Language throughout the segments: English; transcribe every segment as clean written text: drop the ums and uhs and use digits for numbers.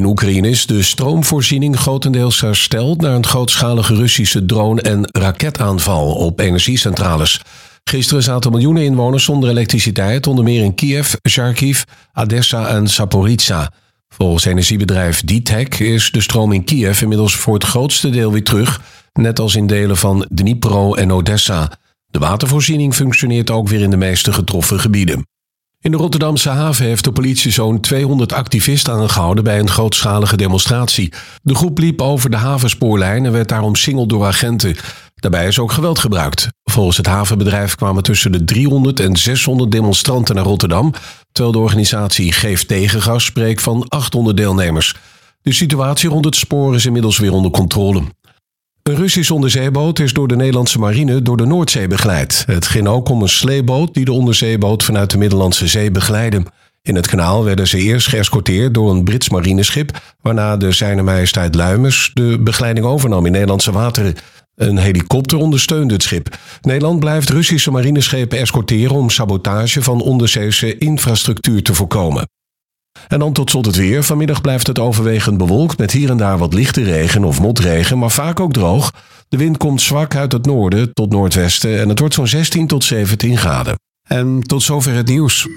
In Oekraïne is de stroomvoorziening grotendeels hersteld na een grootschalige Russische drone- en raketaanval op energiecentrales. Gisteren zaten miljoenen inwoners zonder elektriciteit, onder meer in Kiev, Kharkiv, Odessa en Zaporizhzhia. Volgens energiebedrijf DTEK is de stroom in Kiev inmiddels voor het grootste deel weer terug, net als in delen van Dnipro en Odessa. De watervoorziening functioneert ook weer in de meeste getroffen gebieden. In de Rotterdamse haven heeft de politie zo'n 200 activisten aangehouden bij een grootschalige demonstratie. De groep liep over de havenspoorlijn en werd daar omsingeld door agenten. Daarbij is ook geweld gebruikt. Volgens het havenbedrijf kwamen tussen de 300 en 600 demonstranten naar Rotterdam, terwijl de organisatie Geef Tegengas spreekt van 800 deelnemers. De situatie rond het spoor is inmiddels weer onder controle. Een Russisch onderzeeboot is door de Nederlandse marine door de Noordzee begeleid. Het ging ook om een sleeboot die de onderzeeboot vanuit de Middellandse Zee begeleidde. In het kanaal werden ze eerst geëscorteerd door een Brits marineschip, waarna de Zijne Majesteit Luimers de begeleiding overnam in Nederlandse wateren. Een helikopter ondersteunde het schip. Nederland blijft Russische marineschepen escorteren om sabotage van onderzeese infrastructuur te voorkomen. En dan tot slot het weer. Vanmiddag blijft het overwegend bewolkt met hier en daar wat lichte regen of motregen, maar vaak ook droog. De wind komt zwak uit het noorden tot noordwesten en het wordt zo'n 16 tot 17 graden. En tot zover het nieuws.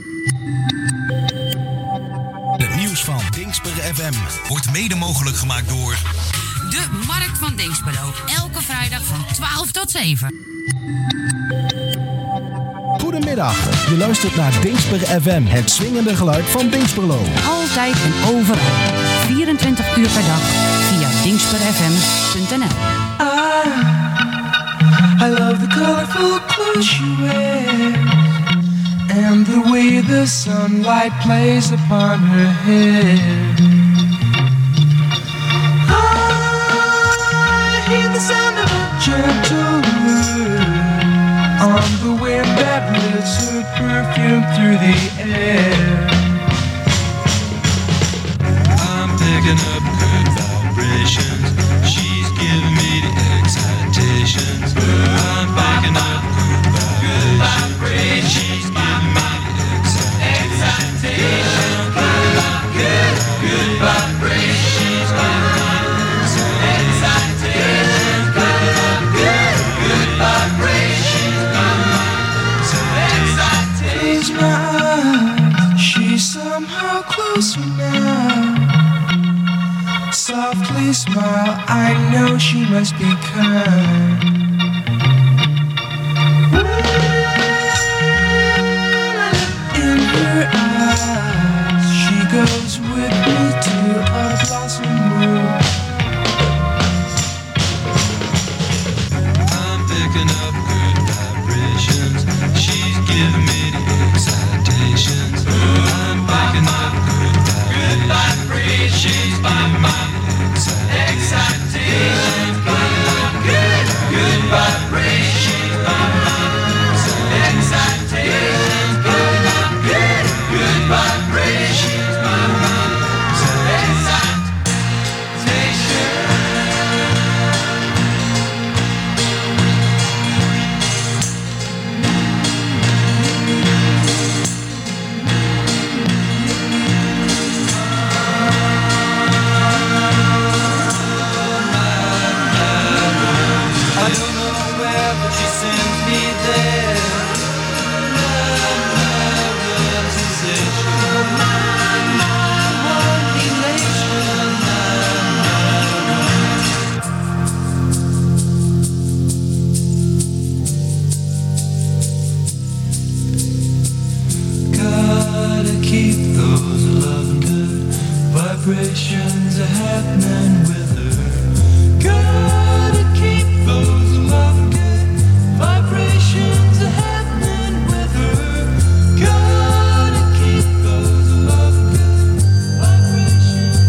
Het nieuws van Dingsper FM wordt mede mogelijk gemaakt door de Markt van Dinxperlo. Elke vrijdag van 12 tot 7. Goedemiddag, je luistert naar Dingsper FM, het swingende geluid van Dinxperlo. Altijd en overal, 24 uur per dag, via dingsperfm.nl. I love the colorful clothes she wears and the way the sunlight plays upon her hair. I hear the sound of a gentle word on the wind that lifts her perfume through the air. I'm picking up good vibrations. She's giving me the excitations. I'm picking up good vibrations. She's giving me the excitations. Good vibrations. She's giving me the excitations. Good vibrations. Close my eyes, she's somehow closer now. Softly smile, I know she must be kind. In her eyes, she goes with me to a blossom room. I'm picking up good vibrations. She's giving me the excitations. I'm picking up good vibrations. She's giving me the excitations. Good vibrations. Excitations. Good vibrations. I don't know where, but she sends me there. Gotta keep those loving good vibrations happening with her. Gotta keep those loving good vibrations happening with her. Gotta keep those loving good vibrations.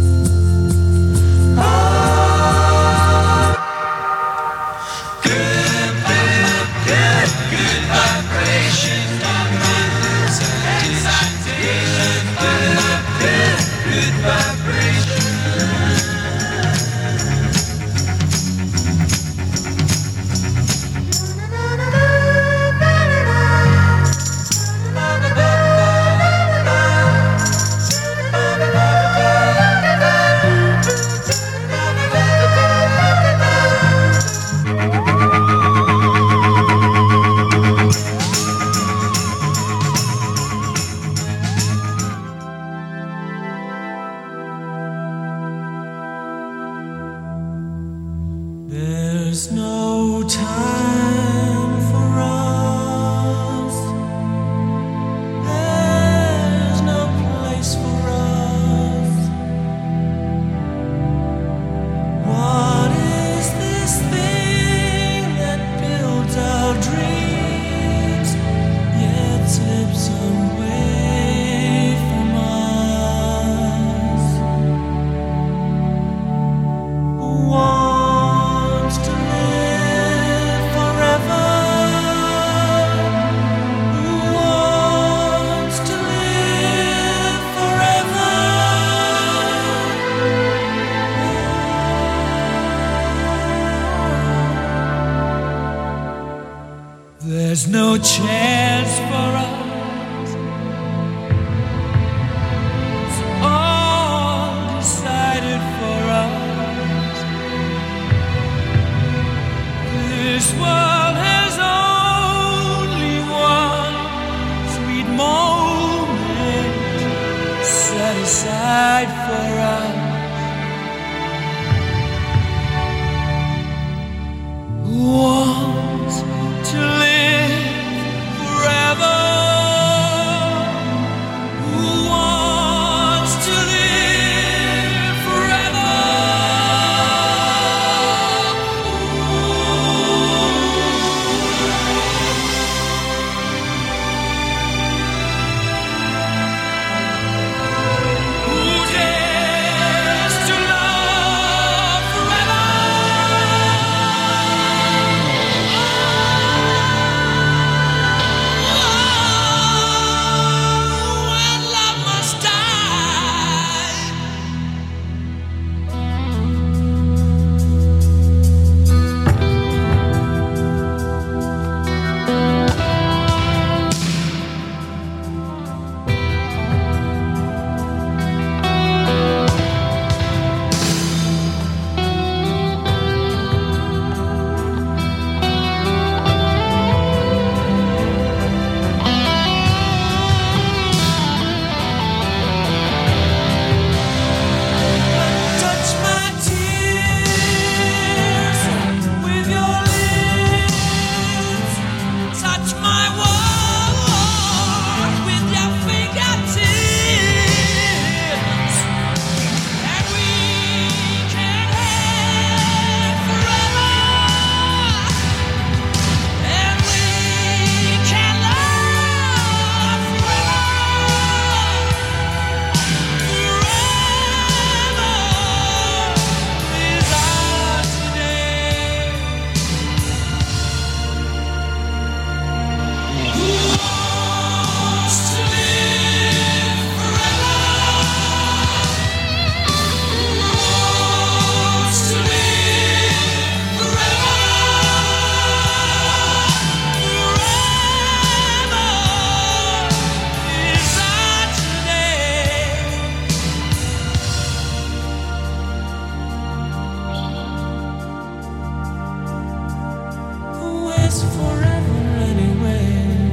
Good There's no time for us. There's no place for us. What is this thing that builds our dreams yet slips away from us? Who wants to live forever? Who wants to live forever? There's no chance for us. It's all decided for us. This world has only one sweet moment set aside for us. Who wants to live forever? Who wants to live forever? Who dares to love forever? When love must die. Touch my tears with your lips. Touch my world with your fingertips. And we can have forever. And we can love forever. Forever is ours today. Who wants to live forever? Who wants to live forever? Forever is ours today. Who is forever anyway?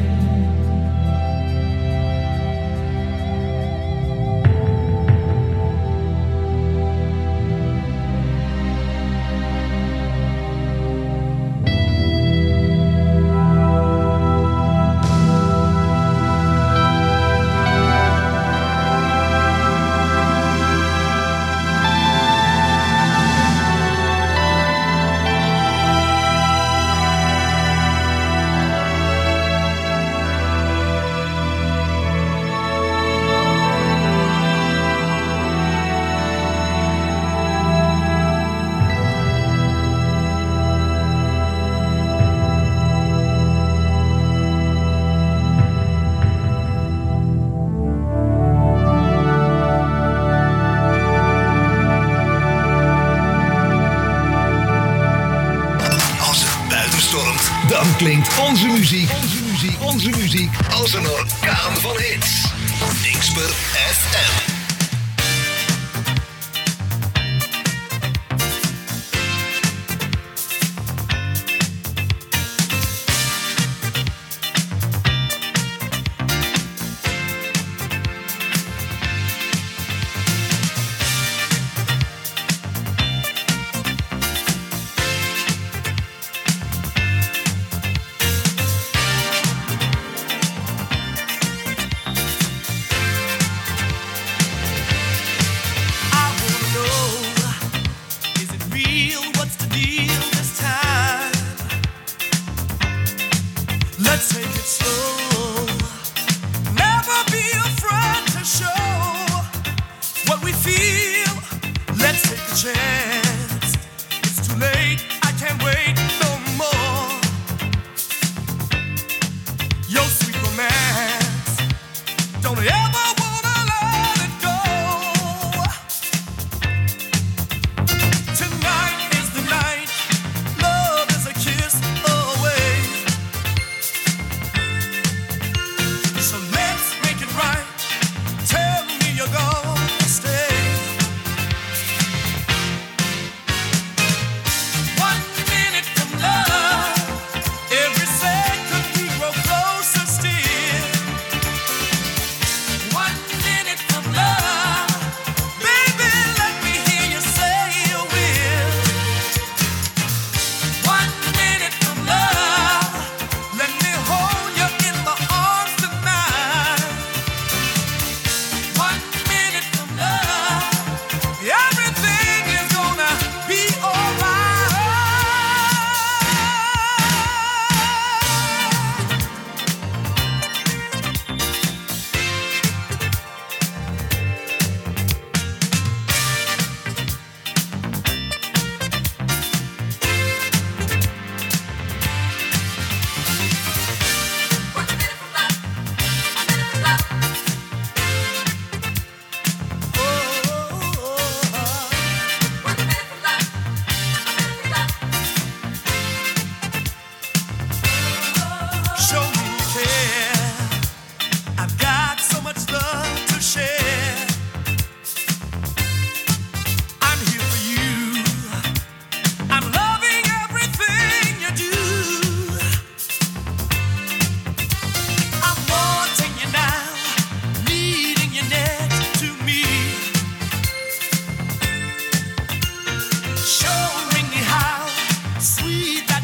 Als het buiten stormt, dan klinkt onze muziek als een orkaan van hits. Dingsper FM.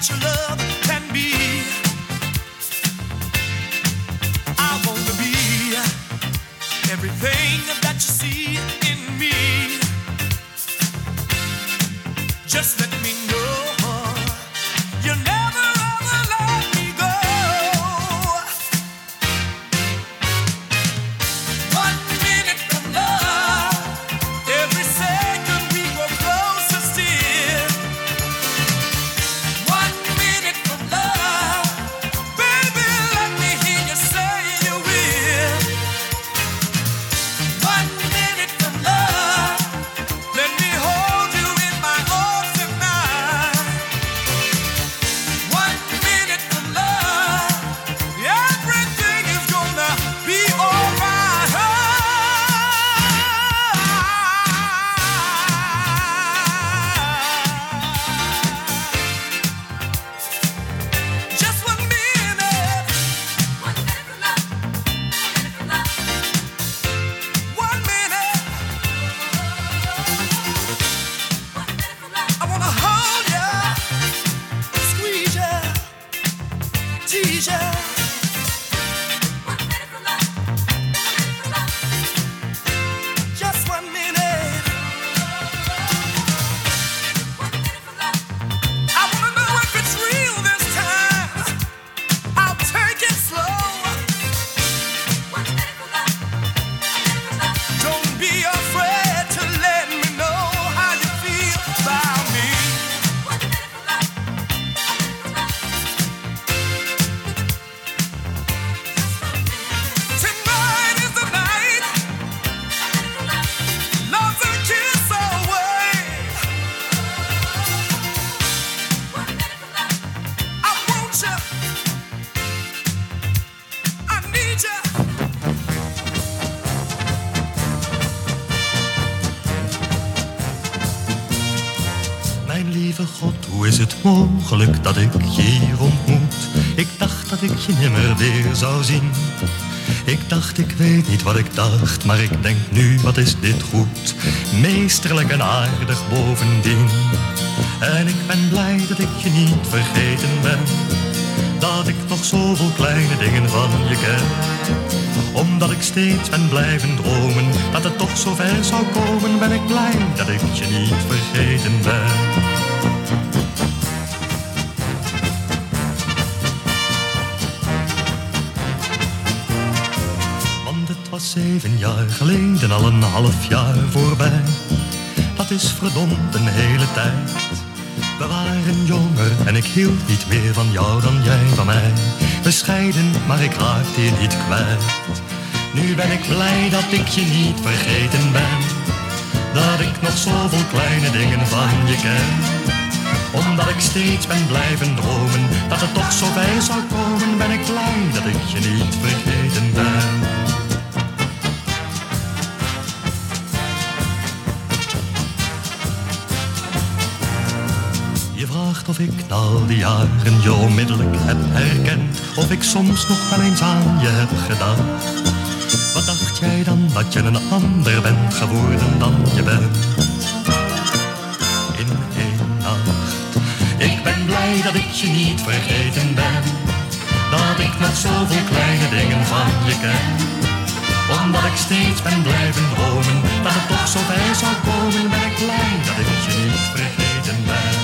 what your love can be. I want to be everything that you see in me. Just let me know you never ever let me go. 1 minute from love, every second we grow closer still. 1 minute from love, baby, let me hear you say you will. 1 minute from love, let me hold you in my arms tonight. 1 minute from love, everything is gonna be alright. Just 1 minute. 1 minute from love. 1 minute. I wanna hold ya, squeeze ya, tease ya. 1 minute from love. Just 1 minute. 1 minute from love. I wanna know if it's real this time. I'll take it slow. 1 minute from love. Don't be afraid to let me know how you feel about me. 1 minute from love. Tonight is the night. Love's a kiss away. I want you. I need you. Mijn lieve God, hoe is het mogelijk dat ik je hier ontmoet? Ik dacht dat ik je nimmer weer zou zien. Ik dacht, ik weet niet wat ik dacht, maar ik denk nu, wat is dit goed? Meesterlijk en aardig bovendien. En ik ben blij dat ik je niet vergeten ben. Dat ik nog zoveel kleine dingen van je ken. Omdat ik steeds ben blijven dromen dat het toch zo ver zou komen, ben ik blij dat ik je niet vergeten ben. Want het was 7 jaar geleden, al een half jaar voorbij. Dat is verdomd een hele tijd. We waren jonger en ik hield niet meer van jou dan jij van mij. Bescheiden, maar ik raakte je niet kwijt. Nu ben ik blij dat ik je niet vergeten ben. Dat ik nog zoveel kleine dingen van je ken. Omdat ik steeds ben blijven dromen dat het toch zo bij zou komen, ben ik blij dat ik je niet vergeten ben. Je vraagt of ik na al die jaren je onmiddellijk heb herkend. Of ik soms nog wel eens aan je heb gedacht. Wat dacht jij dan dat je een ander bent geworden dan je bent? In 1 nacht. Ik ben blij dat ik je niet vergeten ben. Dat ik nog zoveel kleine dingen van je ken. Omdat ik steeds ben blijven dromen dat het toch zo bij zou komen, ben ik blij dat ik je niet vergeten ben.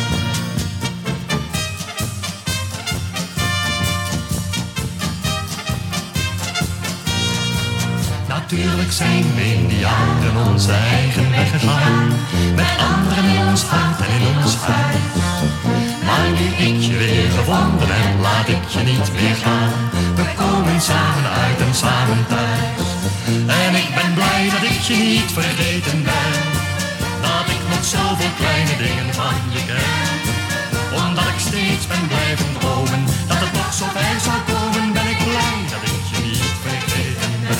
Natuurlijk zijn we in die jaren onze eigen weg gegaan. Met anderen in ons hart en in ons huis. Maar nu ik je weer gevonden heb, laat ik je niet meer gaan. We komen samen uit en samen thuis. En ik ben blij dat ik je niet vergeten ben. Dat ik nog zoveel kleine dingen van je ken. Omdat ik steeds ben blijven dromen dat het toch zo ver zou komen, ben ik blij dat ik je niet vergeten ben.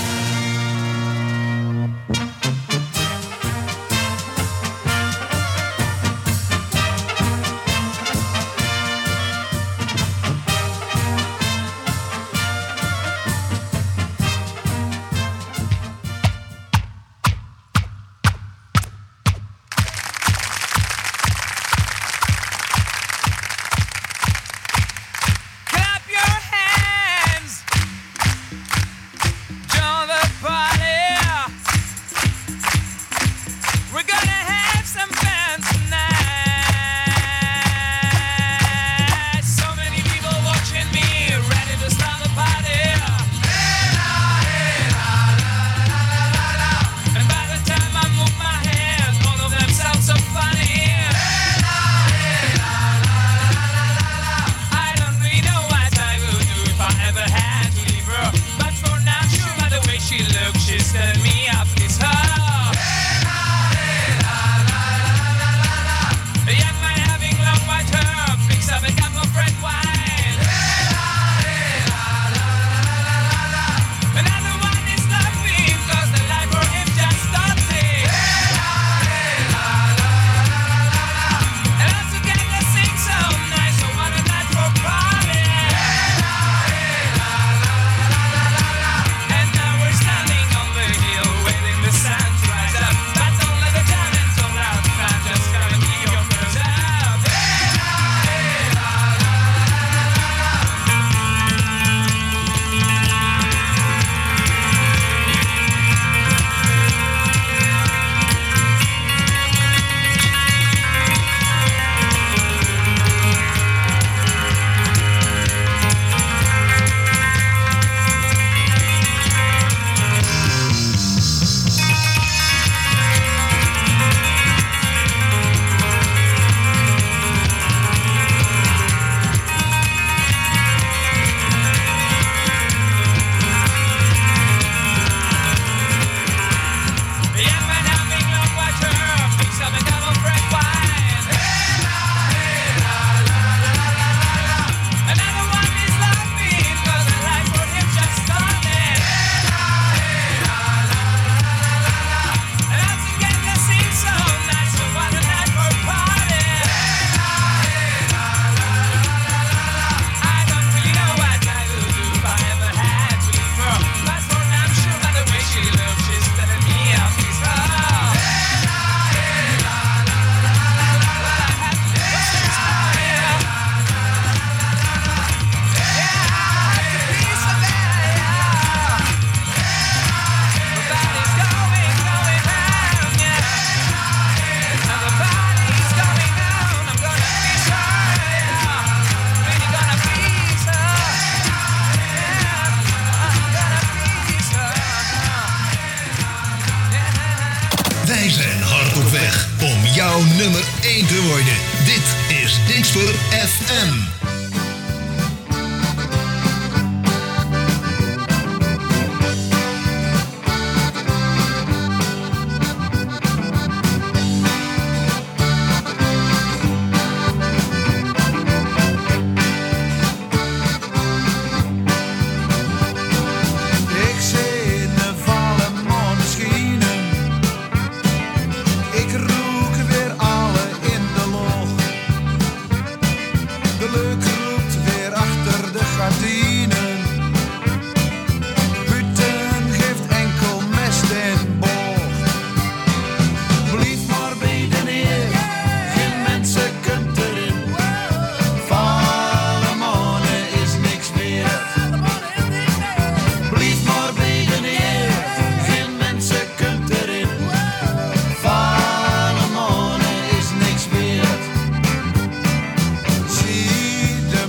Dingsper FM. Ik zie de vallen maneschijnen. Ik roek weer alle in de loch. De leuk roept weer achter de gardinen. Buiten geeft enkel mest en bocht. Blijf maar bij de neer, geen mensen kunt erin. Vallen mannen is niks meer. Blijf maar bij de neer, geen mensen kunt erin. Vallen mannen is niks meer. Zie de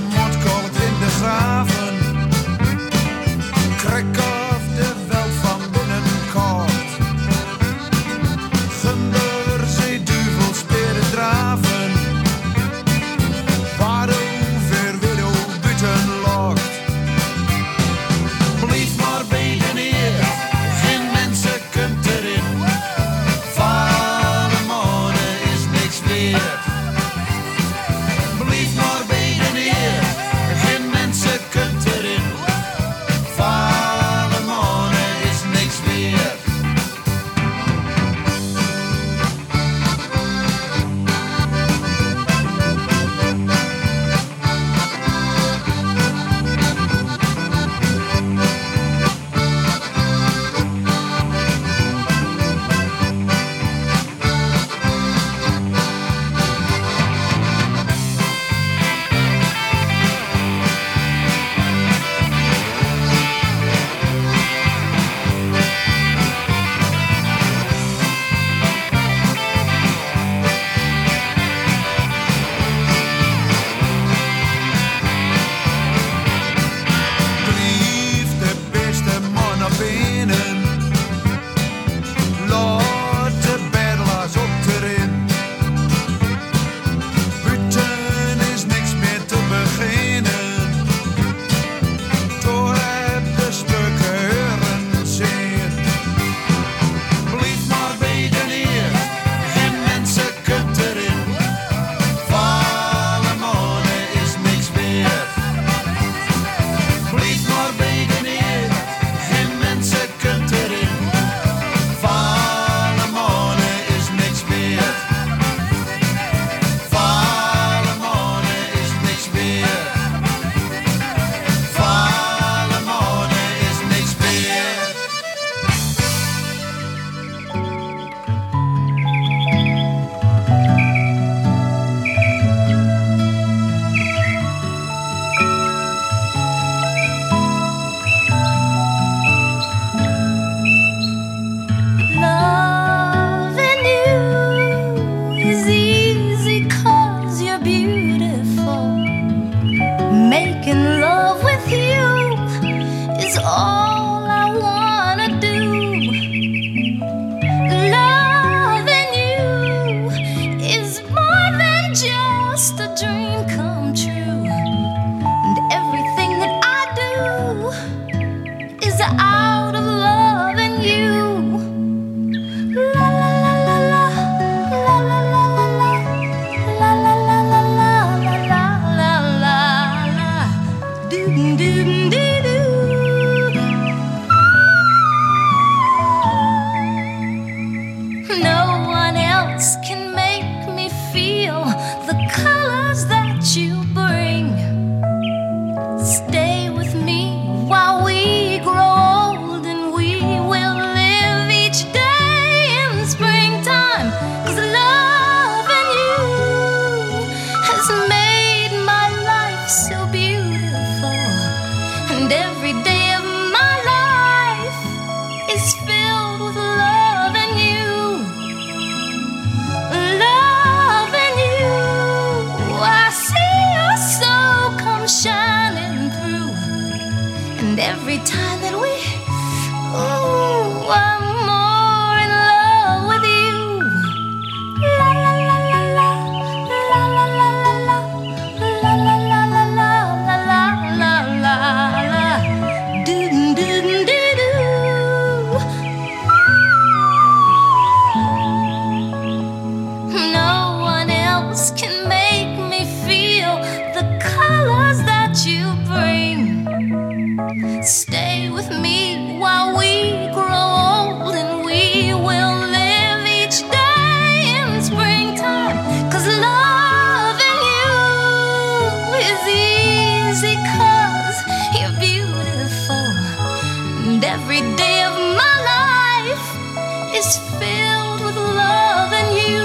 is easy 'cause you're beautiful. And every day of my life is filled with love and you.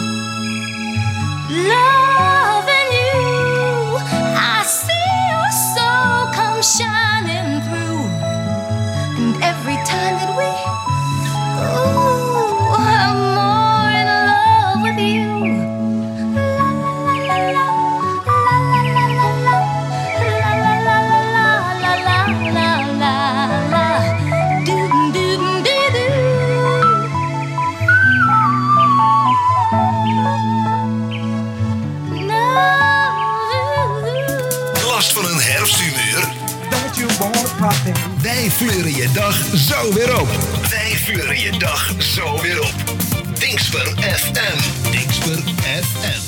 Love and you. I see your soul come shining through. And every time that we, ooh, I'm more in love with you. Last van een herfsthumeur? Wij fleuren je dag zo weer op. Wij fleuren je dag zo weer op. Dingsper FM. Dingsper FM.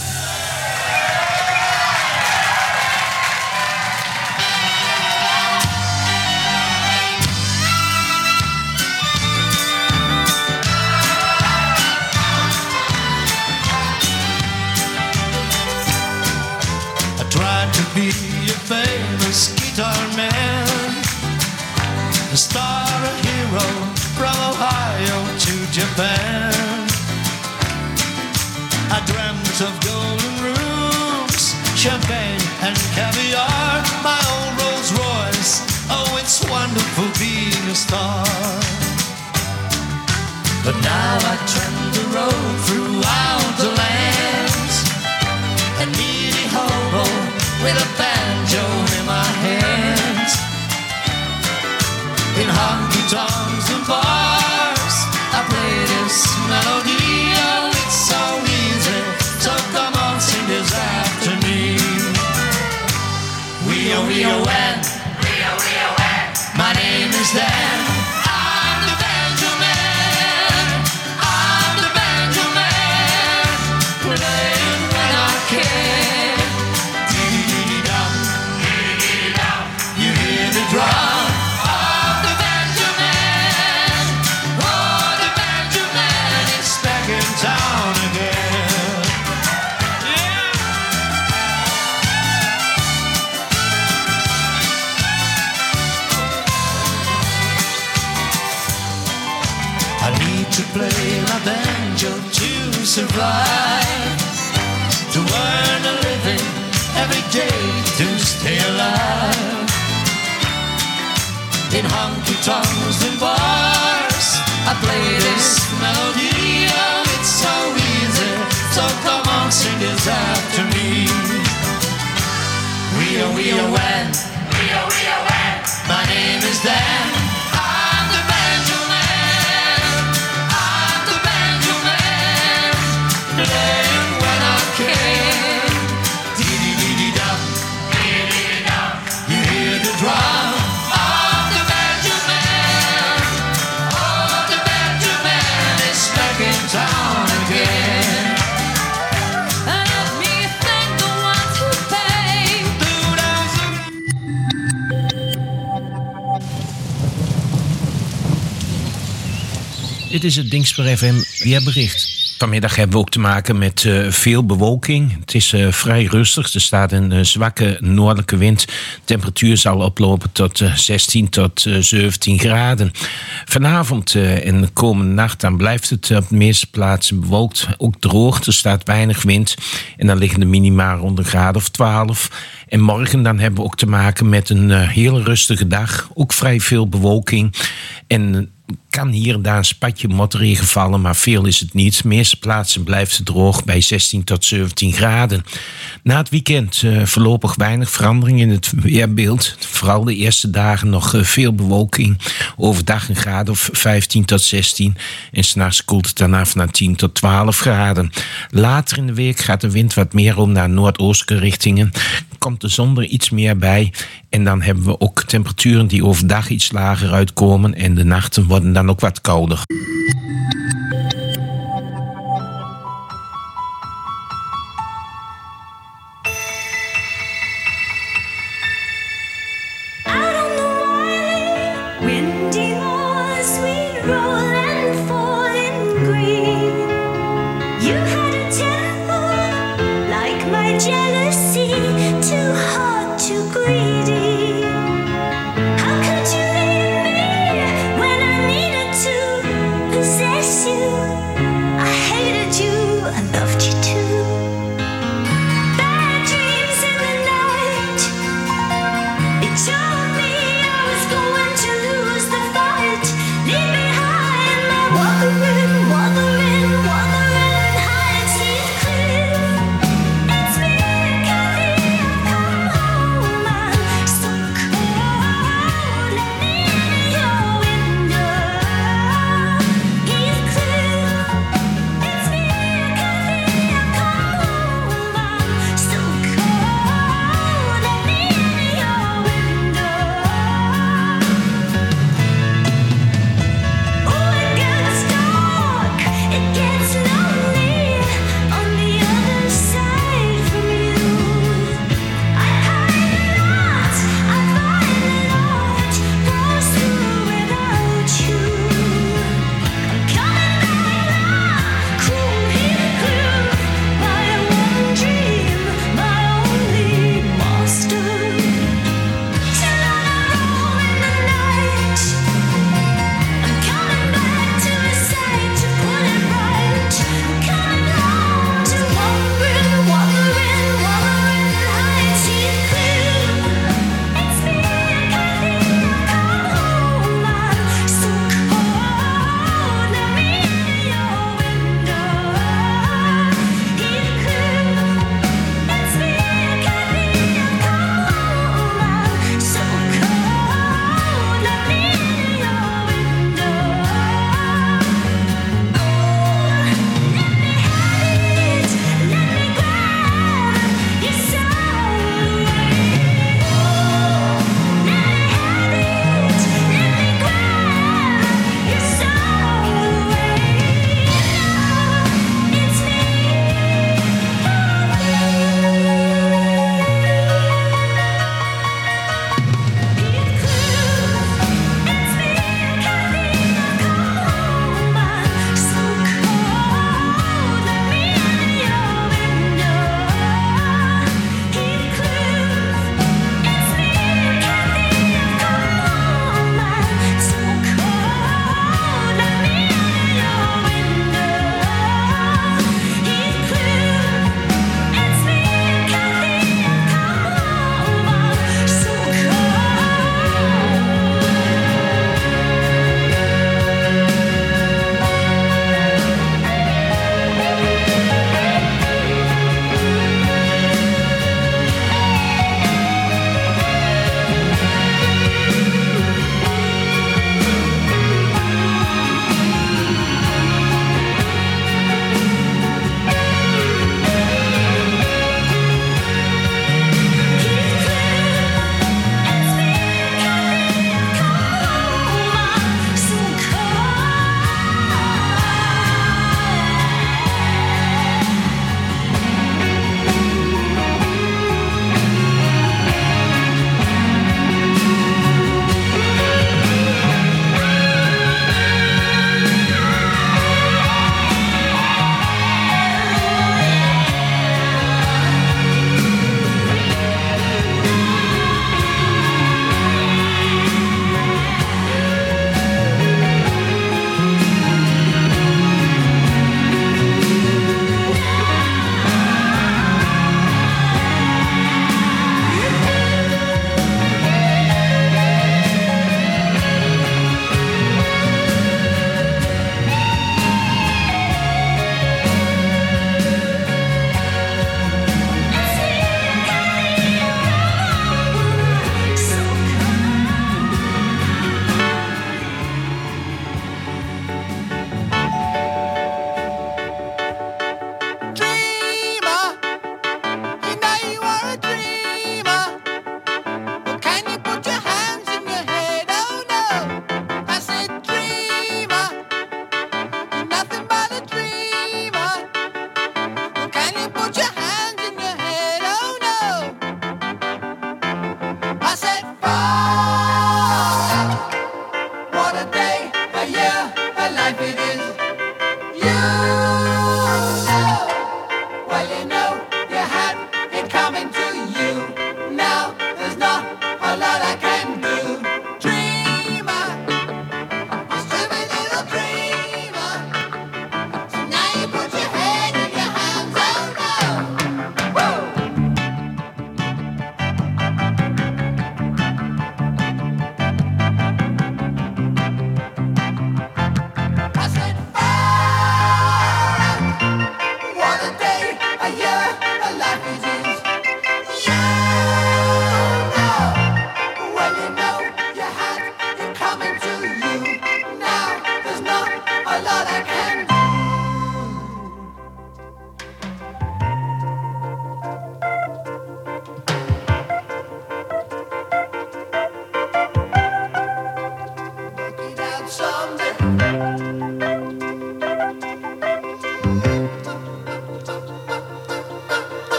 I tried to be a famous guitar man, a star, a hero, from Ohio to Japan. I dreamt of golden rooms, champagne and caviar, my old Rolls Royce, oh it's wonderful being a star. But now I trend the road throughout the lands, a needy hobo with a banjo in my hands. In honky-tonks and bars, I play this melody, oh it's so easy, so come on sing this after me. We-oh-we-oh-when, my name is Dan, I'm the banjo man, I'm the banjo man, playing when I can. Dee-dee-dee-dum, dee-dee-dee-dum, you hear the drum of the banjo man, oh the banjo man is back in town again. Yeah. I need to play my banjo to survive, to earn a living every day to stay alive. In honky-tonks and bars, I play this melody, oh it's so easy, so come on sing this after me. We-oh-we-oh-when, my name is Dan, I'm the banjo man, I'm the banjo man, playing when I can. Dee-dee-dee-dee-dum, dee-dee-dee-dum, you hear the drum of the banjo man, oh the banjo man is back in town again. Let me thank the ones who paid. Dit is het Dingsper FM weerbericht. Vanmiddag hebben we ook te maken met veel bewolking. Het is vrij rustig. Er staat een zwakke noordelijke wind. De temperatuur zal oplopen tot 16 tot 17 graden. Vanavond en de komende nacht dan blijft het op de meeste plaatsen bewolkt. Ook droog. Er staat weinig wind. En dan liggen de minima rond een graad of 12. En morgen dan hebben we ook te maken met een hele rustige dag. Ook vrij veel bewolking. En kan hier en daar een spatje motregen vallen, maar veel is het niet. De meeste plaatsen blijft het droog bij 16 tot 17 graden. Na het weekend voorlopig weinig verandering in het weerbeeld. Vooral de eerste dagen nog veel bewolking. Overdag een graad of 15 tot 16. En 's nachts koelt het dan af naar 10 tot 12 graden. Later in de week gaat de wind wat meer om naar noordoostelijke richtingen. Komt de zon er iets meer bij. En dan hebben we ook temperaturen die overdag iets lager uitkomen. En de nachten worden dan ook wat kouder. Windy moors, we roll and fall in green. You had a temper like my jealousy to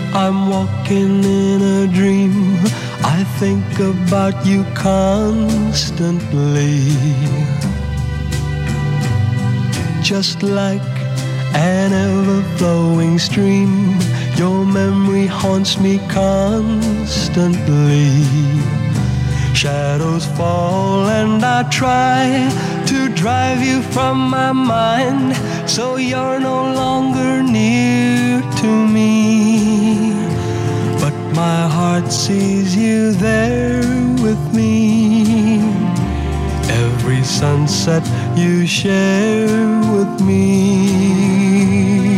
I'm walking in a dream. I think about you constantly. Just like an ever-flowing stream, your memory haunts me constantly. Shadows fall and I try to drive you from my mind, so you're no longer near to me. But my heart sees you there with me. Every sunset you share with me.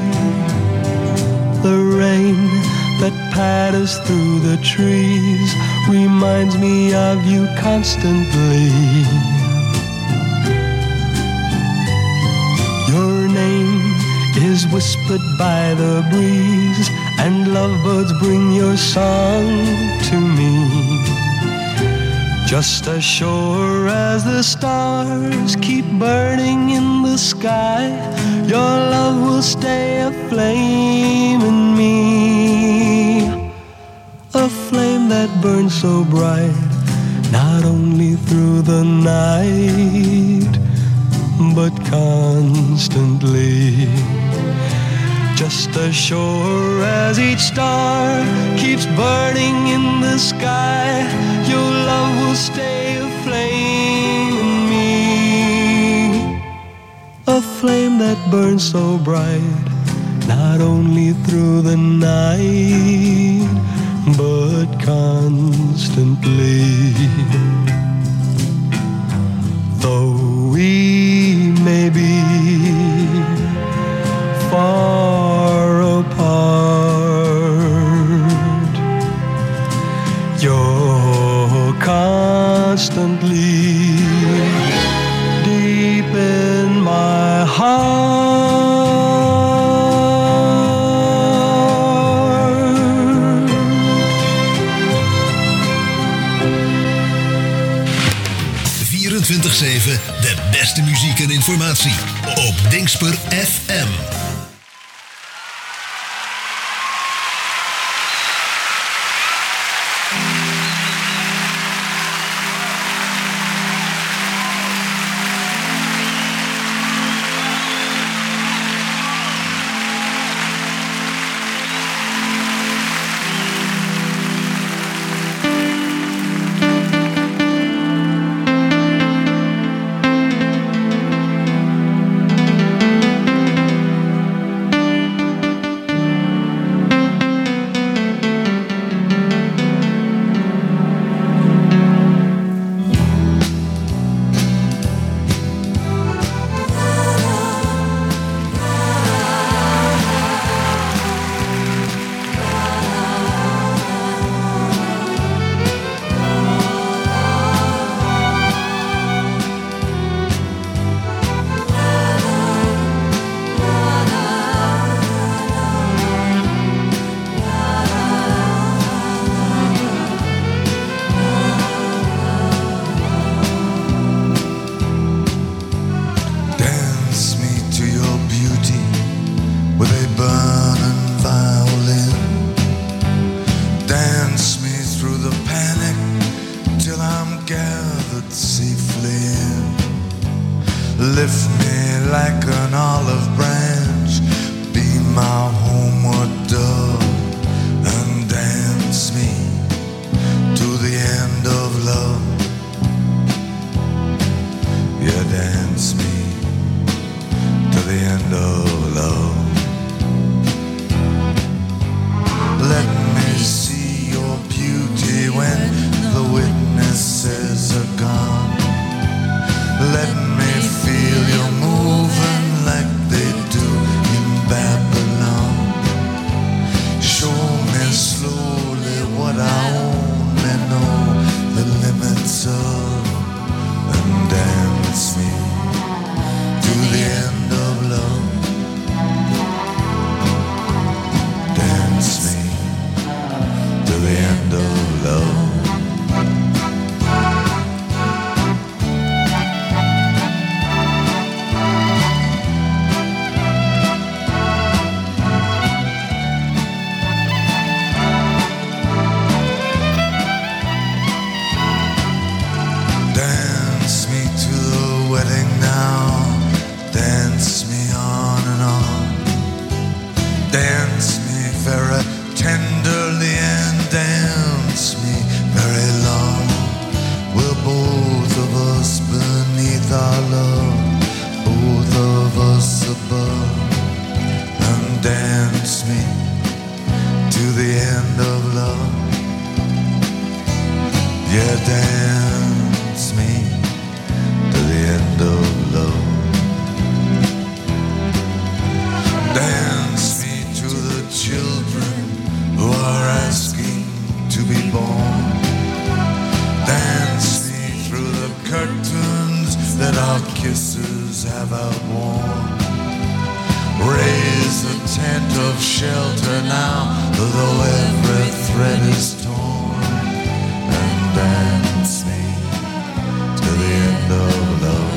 The rain that patters through the trees reminds me of you constantly. Your name is whispered by the breeze, and lovebirds bring your song to me. Just as sure as the stars keep burning in the sky, your love will stay aflame in me. A flame that burns so bright, not only through the night, but constantly. Just as sure as each star keeps burning in the sky, your love will stay aflame in me. A flame that burns so bright, not only through the night, but constantly. Though we may be far apart, you're constantly deep in my heart. 24/7 de beste muziek en informatie op Dingsper FM. Lift me like an olive branch, be my homeward dove, and dance me to the end of love. Yeah, dance me to the end of love. Let me see your beauty when the witnesses are gone. Let me feel you moving like they do in Babylon. Show me slowly what I only know the limits of, and dance me to the end of love. kisses have outworn. Raise a tent of shelter now, though every thread is torn, and dance me to the end of love.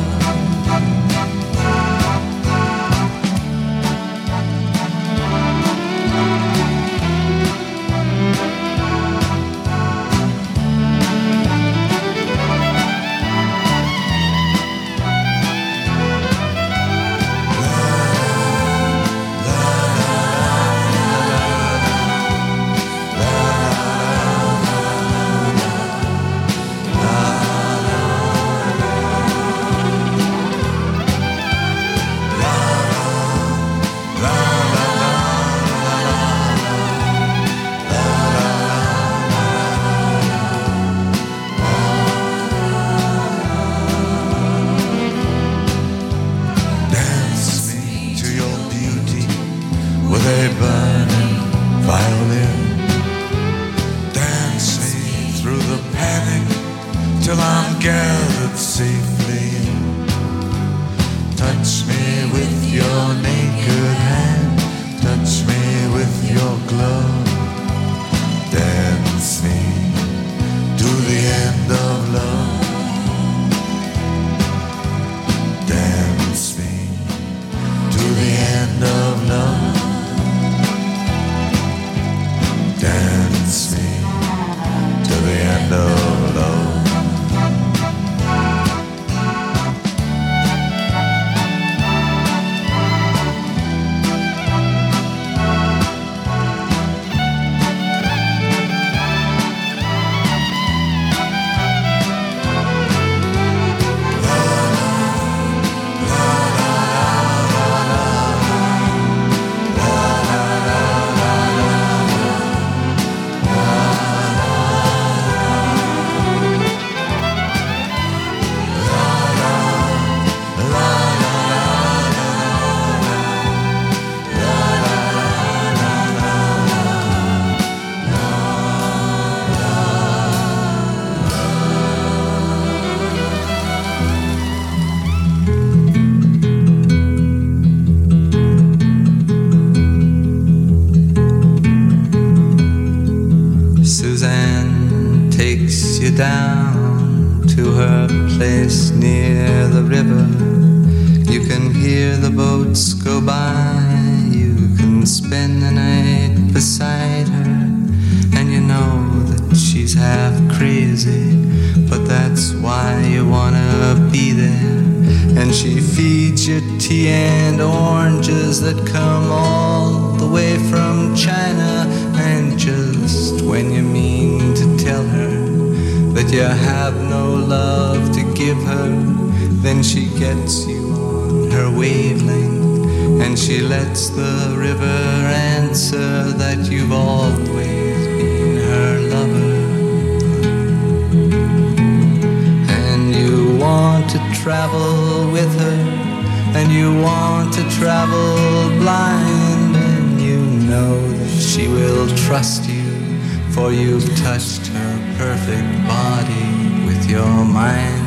Down to her place near the river. You can hear the boats go by. You can spend the night beside her, and you know that she's half crazy, but that's why you wanna be there. And she feeds you tea and oranges that come all the way from China. And just when you mean to tell her that you have no love to give her, then she gets you on her wavelength, and she lets the river answer that you've always been her lover. And you want to travel with her, and you want to travel blind, and you know that she will trust you, for you've touched her perfect body with your mind.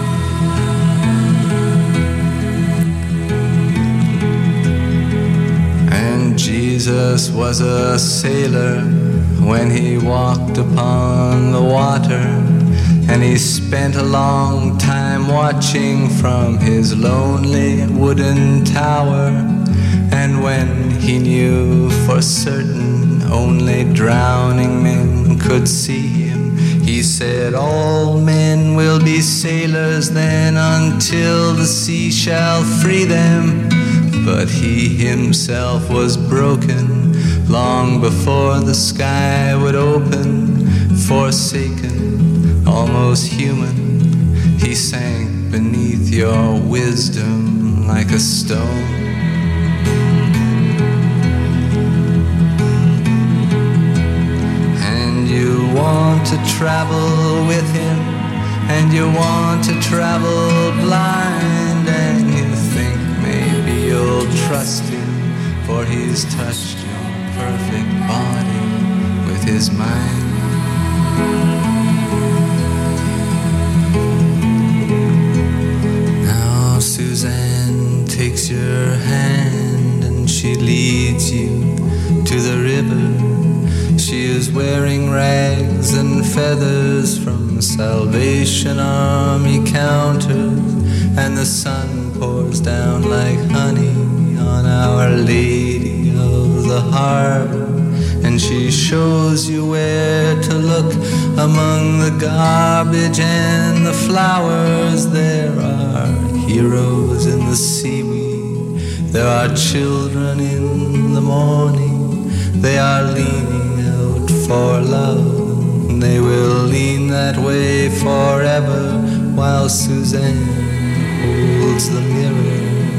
And Jesus was a sailor when he walked upon the water, and he spent a long time watching from his lonely wooden tower. And when he knew for certain only drowning men could see him, he said, all men will be sailors then until the sea shall free them. But he himself was broken long before the sky would open. Forsaken, almost human, he sank beneath your wisdom like a stone. You want to travel with him, and you want to travel blind, and you think maybe you'll trust him, for he's touched your perfect body with his mind. Now Suzanne takes your hand and she leads you to the river. She is wearing rags and feathers from Salvation Army counters, and the sun pours down like honey on Our Lady of the Harbor. And she shows you where to look among the garbage and the flowers. There are heroes in the seaweed, there are children in the morning. They are leaning out for love, they will lean that way forever while Suzanne holds the mirror.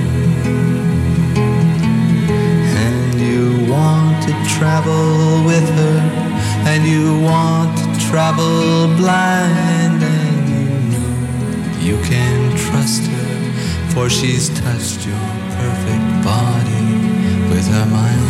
And you want to travel with her, and you want to travel blind, and you know you can trust her, for she's touched your perfect body with her mind.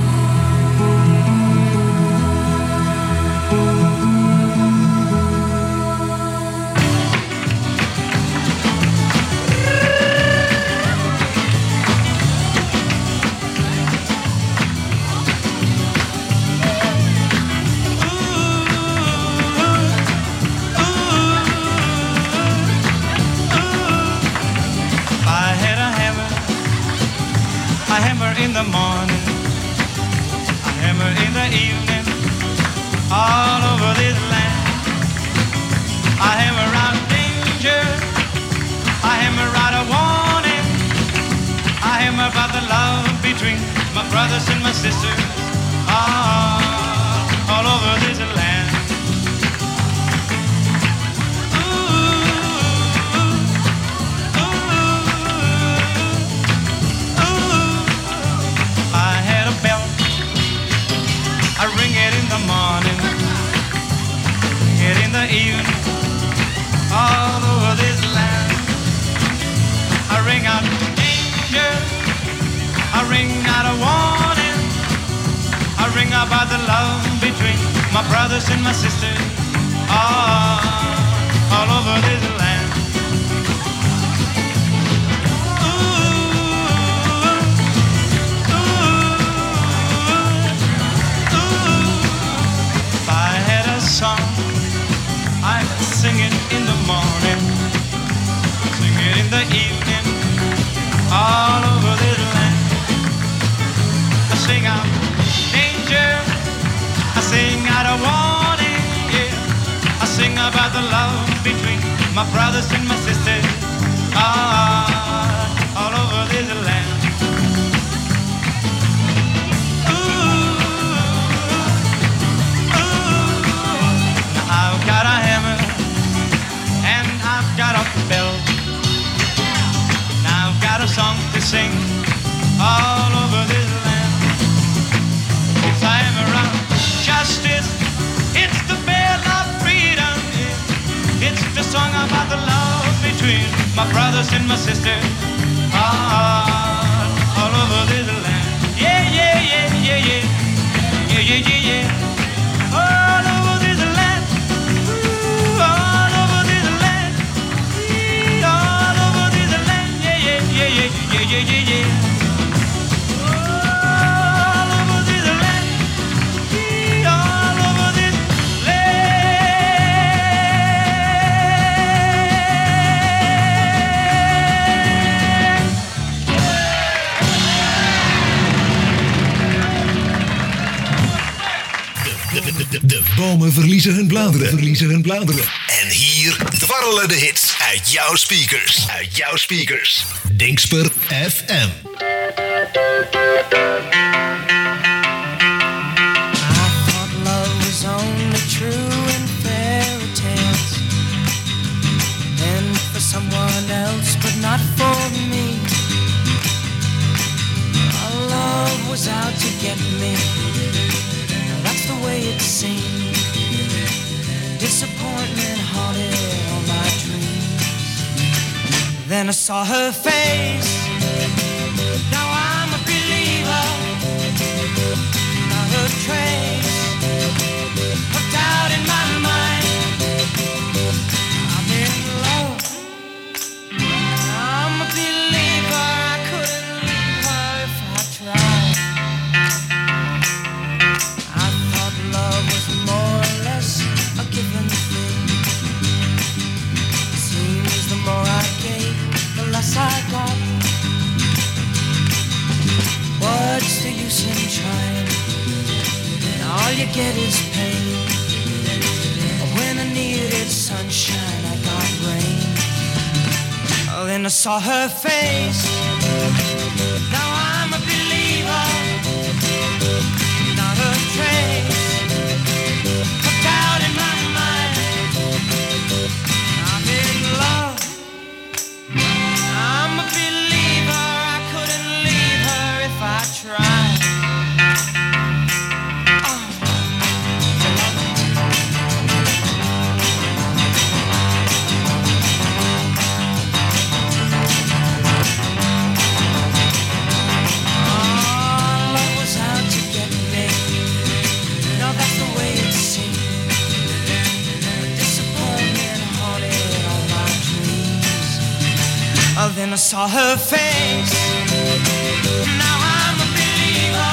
In the morning, a hammer in the evening, all over this land. I hammer out danger, I hammer out a warning, I hammer about the love between my brothers and my sisters, all over this land. I ring it in the morning, ring it in the evening, all over this land. I ring out danger, I ring out a warning, I ring about the love between my brothers and my sisters, all over this land. I sing it in the morning, sing it in the evening, all over this land. I sing out danger, I sing out a warning, yeah. I sing about the love between my brothers and my sisters, all over this land. I've got a hammer and I've got a bell. Now I've got a song to sing all over this land. It's a hammer of justice, it's the bell of freedom, yeah. It's the song about the love between my brothers and my sisters, all over this land. Yeah, yeah, yeah, yeah, yeah, yeah, yeah, yeah, yeah. All over this land. All over this land, all over this land, yeah, yeah, yeah, yeah, yeah, yeah, yeah. All over this land, all over this De bomen verliezen hun bladeren. En hier dwarrelen de hits uit jouw speakers. Dingsper FM. I thought love was only true in fairy tales, and for someone else, but not for me. Our love was out to get me. That's the way it seemed. Disappointment haunted all my dreams. Then I saw her face. Now I'm a believer. Not a trace of doubt in my mind. I'm in love. I'm a believer. and trying. All you get is pain. When I needed sunshine, I got rain. Oh, then I saw her face. Now I'm a believer. Not a trace of doubt in my mind. I'm in love. I'm a believer. I couldn't leave her if I tried. Oh, then I saw her face. Now I'm a believer.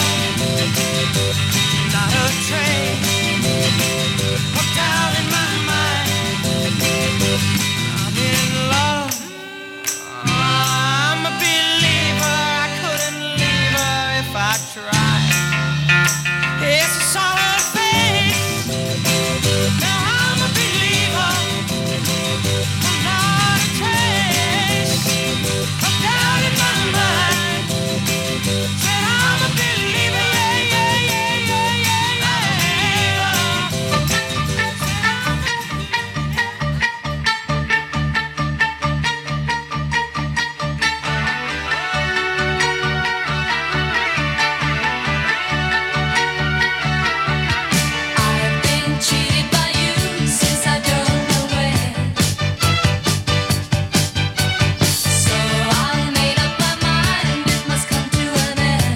Not a trace of doubt in my mind. I'm in love. I'm a believer. I couldn't leave her if I tried. Yes, I saw her face. Now I'm a believer. Not a trace of doubt in my mind. Said I'm a believer, yeah, yeah, yeah, yeah, yeah, I've been cheated by you since I don't know when. So I made up my mind it must come to an end.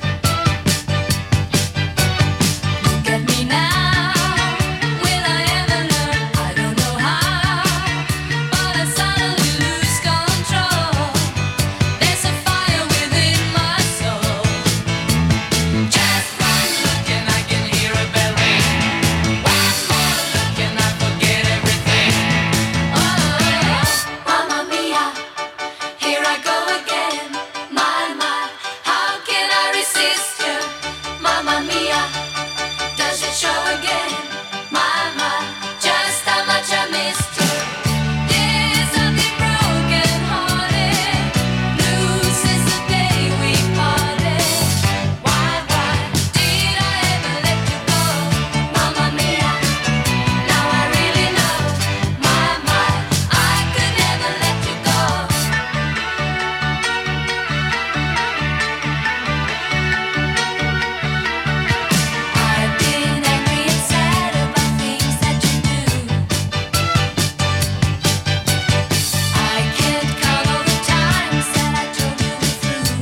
Look at me now, will I ever learn? I don't know how, but I suddenly lose control. There's a fire within my soul. Just one look and I can hear a bell ring. One more look and I forget everything. Oh, Mamma Mia, here I go again. My, how can I resist you? Mamma Mia, does it show again? My, just how much I missed you. Yes, I've been broken hearted. Blue since the day we parted. Why did I ever let you go? Mamma Mia, now I really know. My, I could never let you go. I've been angry and sad about things that you do. I can't count all the times that I told you we're through.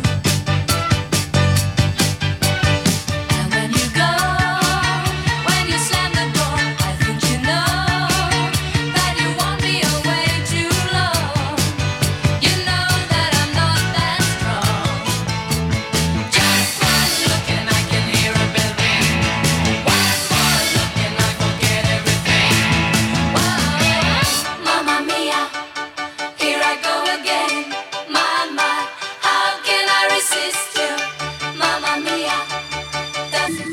And when you go, when you slam the door, I think you know that you won't be away too long. You know that I'm not that strong. Just one look and I can hear a bell ring. One more look and I forget everything. Whoa, Mamma Mia, here I go again. My, how can I resist you? Mamma Mia, does it?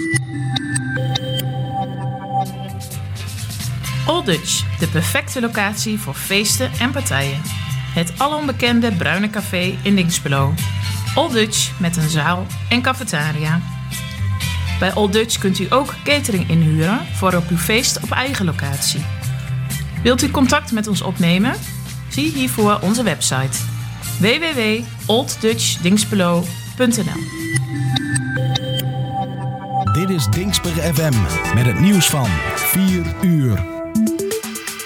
Old Dutch, de perfecte locatie voor feesten en partijen. Het alombekende bruine café in Dinxperlo. Old Dutch met een zaal en cafetaria. Bij Old Dutch kunt u ook catering inhuren voor op uw feest op eigen locatie. Wilt u contact met ons opnemen? Zie hiervoor onze website www.olddutchdinxperlo.nl. Dit is Dinxper FM met het nieuws van 4 uur.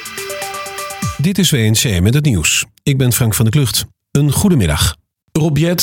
Dit is WNC met het nieuws. Ik ben Frank van der Klucht. Een goedemiddag. Rob Jet